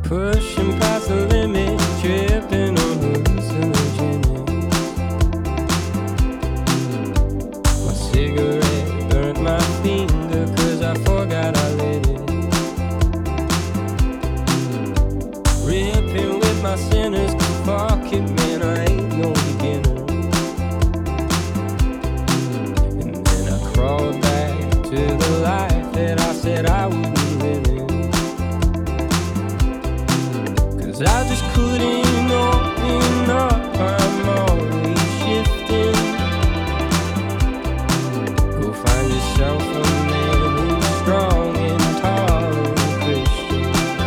Pushing past the limit, tripping on hallucinogenic. My cigarette burnt my finger, cause I forgot I lit it. Ripping with my sinners, cause fuck it, man, I ain't no beginner. And then I crawled back to the life that I said I wouldn't live in. I just couldn't open up, I'm always shifting. Go find yourself a man who's strong and tall and Christian.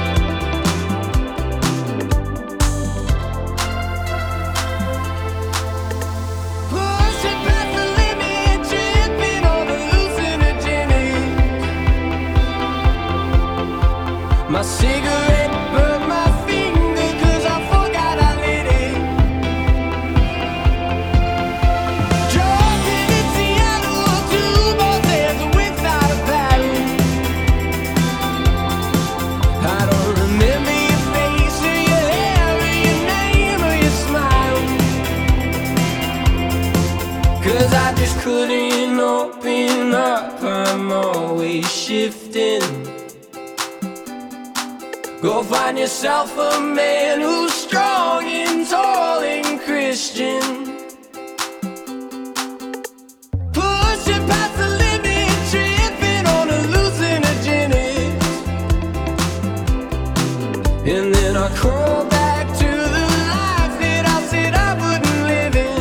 Pushing past the limit, tripping on hallucinogenic. My cigarette burned my cause I just couldn't open up, I'm always shifting. Go find yourself a man who's strong and tall and Christian. Pushing past the limit, tripping on hallucinogenics. And then I crawl back to the life that I said I wouldn't live in.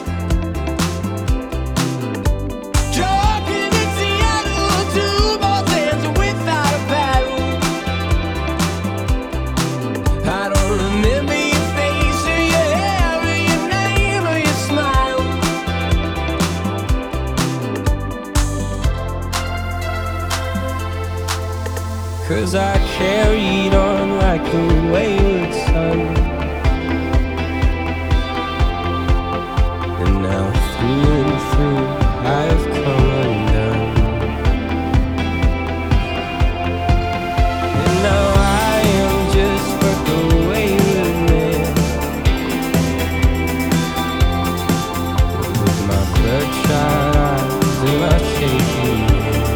Cause I carried on like a wayward son. And now through and through I've come undone. And now I am just but the wayward man, with my bloodshot eyes and my shaking hand.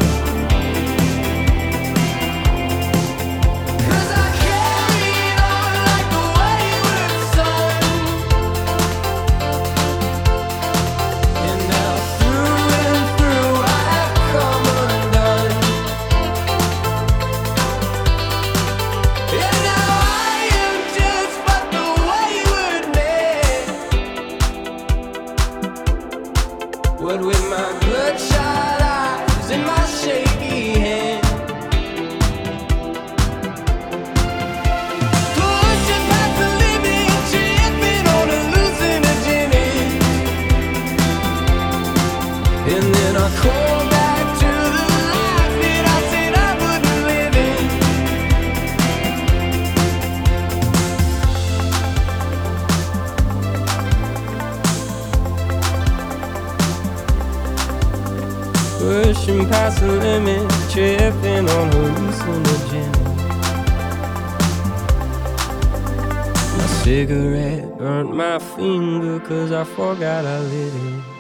What with my bloodshot eyes and my shaky hand. Pushing past the limit, tripping on hallucinogenic. And then I crawl back to the life that I said I wouldn't live in. Pushing past the limit, tripping on hallucinogenic. My cigarette burnt my finger, cause I forgot I lit it.